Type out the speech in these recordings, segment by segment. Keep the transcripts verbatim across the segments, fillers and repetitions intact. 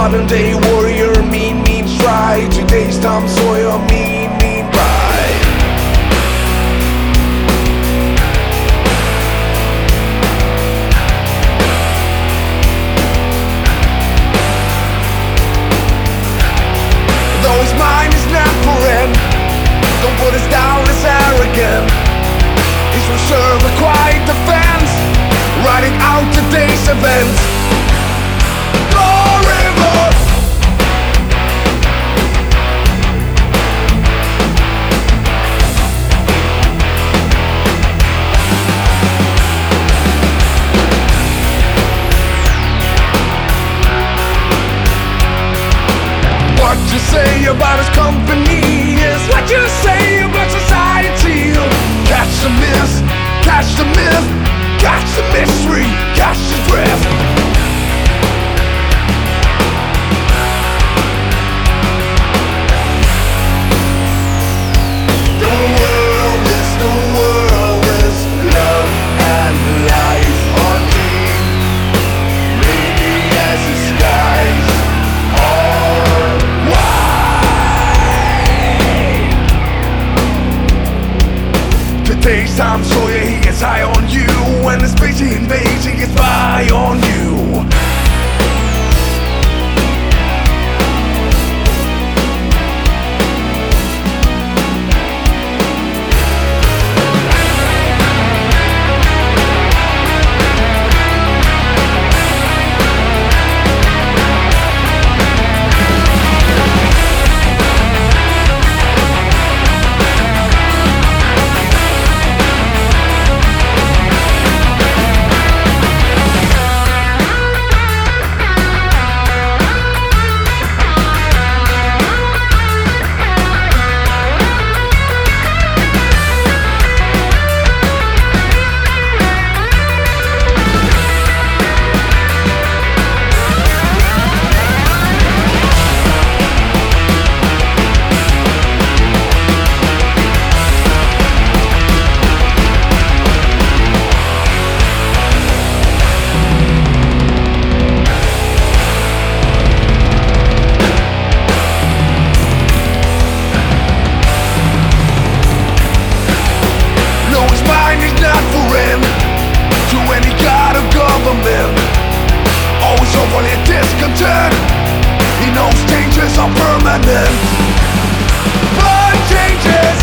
modern day warrior, mean, mean stride. Today's Tom Sawyer, mean, mean pride. Though his mind is not for rent, don't put us down as arrogant. He's reserved a quiet defense, riding out today's events. Go River! What you say about his company is what you say about society. Catch the myth, catch the myth, catch the mystery, catch the drift. The world is, the world is love and life on me. Maybe as the skies are wide. Today's Tom Sawyer, he gets high on you. When the space he invades, he gets by on you. Always overly discontent. He knows changes are permanent, but changes.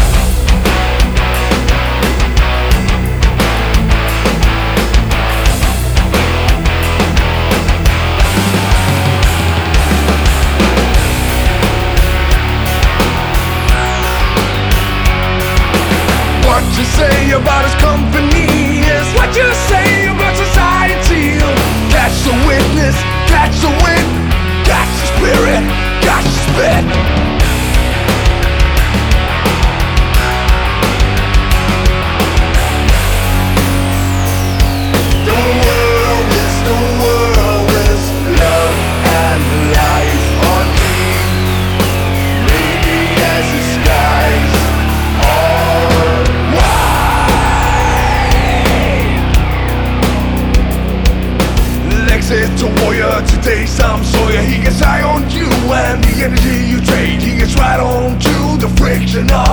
What you say about his company is what you say about society. Catch the witness, catch the wind, catch the spirit, catch the spit. The world is, the world is love and life on me. Maybe as the skies are wide. Exit to warrior, today's Tom Sawyer. He gets high on you and the energy you trade. He gets right on to the friction of